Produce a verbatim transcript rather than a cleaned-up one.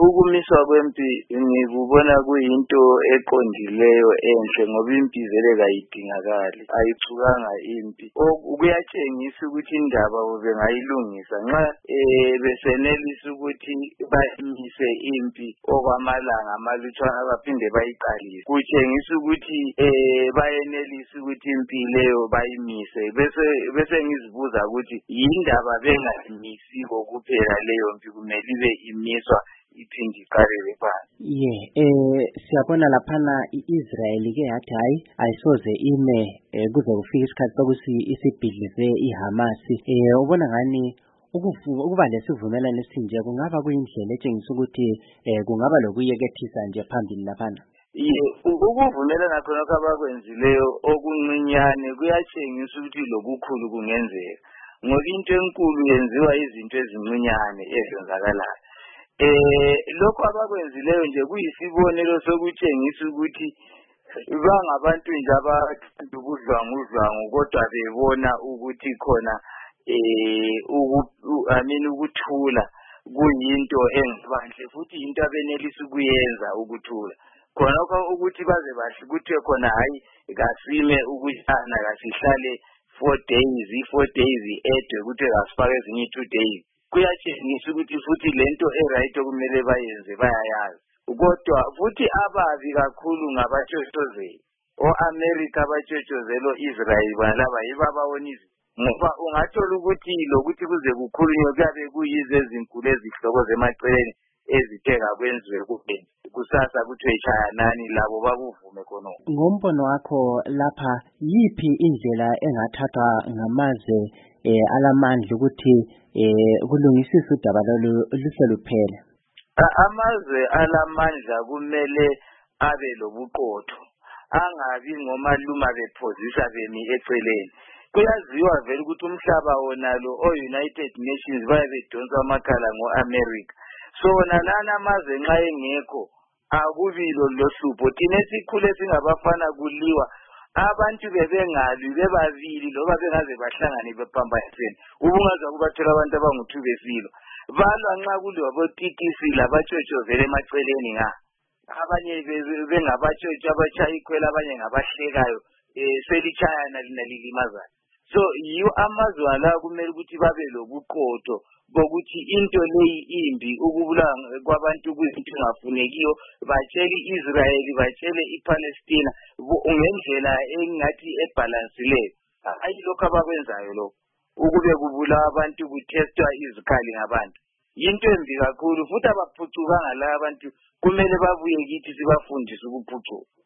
ukumiswa kwempi ngikubona kuyinto eqondileyo enhle ngoba impi vele kayidingakali ayithukanga impi kuyatshengisa ukuthi indaba bengayilungisa nxa besenelisa ukuthi bayimise impi okwamalanga amalutshwana baphinde bayiqalise kutshengisa ukuthi bayenelisa ukuthi impi leyo bayimise bese bese ngizibuza ukuthi yindaba bengayimisi kuphela leyo mpi kumele ibe imiswa iphindi iqalele phansi. Ye eh siyabona laphana iIsrael ke yathi hayi ayisoze ime kuze kufike isikhathi sokuthi isibhidlize iHamas. Eh ubona ngani ukuba lesivumelano esinje kungaba kuyindlela etshengisa ukuthi kungaba lokuyekethisa nje phambili laphana. Ye ukuvumelana khona kwabakwenzileyo okuncinyane kuyatshengisa ukuthi lokukhulu kungenzeka ngoba into enkulu yenziwa izinto ezincinyane ezenzakalayo. Eh lokho abakwenzileyo nje kuyisibonelo sokutshengisa ukuthi bangabantu nje abathanda ukudlwangudlwangu kodwa bebona ukuthi khona eh I mean ukuthula kuyinto engibanhle futhi into abenelisa ukuyenza ukuthula khona ukuthi baze bahle ukuthi khona hayi kasime ukuyana kasihlale four days four days edwe ukuthi asifake ezinye two days kuyatshengisa ukuthi futhi lento eright okumele bayenze bayayazi kodwa futhi ababi kakhulu ngabatshoshozeli oAmerica abatshotshozelo Israel balaba yibabawonizi ngoba ungathola ukuthi lokuthi kuze kukhulunywe kuyabe kuyize ezinkulu ezihloko zemaceleni ezitheka kwenziwe kuphela kusasa kuthiwe chayanani labo bakuvume khona. Ngombono wakho lapha yipi indlela engathathwa ngamazwe eh alamandla ukuthi eh kulungisisa udaba luseluphele? Amazwe alamandla kumele abe lobuqotho angabi ngomaluma bephozisa bemi eceleni. Kuyaziwa vele ukuthi umhlaba wonalo o-United Nations bayabedonsa amakhala ngo-America. So nalana amazwe nxa engekho akubilo lohlupho thina esikhule singabafana kuliwa abantu bebengali bebabili loba bengaze bahlangane bephambanisene ubungaza kubathola abantu abangu-two besilo balwa nxa kuliwa botikisi labatshotshozela emaceleni nga abanye bengabatshotshwa abatshaya ikhwela abanye ngabahlekayo eh selitshayana lina lilimazayo. So yiwo amazwe la kumele ukuthi babe lobuqotho bokuthi into leyi imbi ukubulanga kwabantu kuzinto engafunekiyo batshele iIsrael batshele iPalestina ngendlela engathi ebalanceile hayi lokho abakwenzayo lokho ukube kubula abantu kutestwa izikhali ngabantu yinto embi kakhulu futhi abaphucukanga la abantu kumele babuye kithi sibafundise ukuphucuka.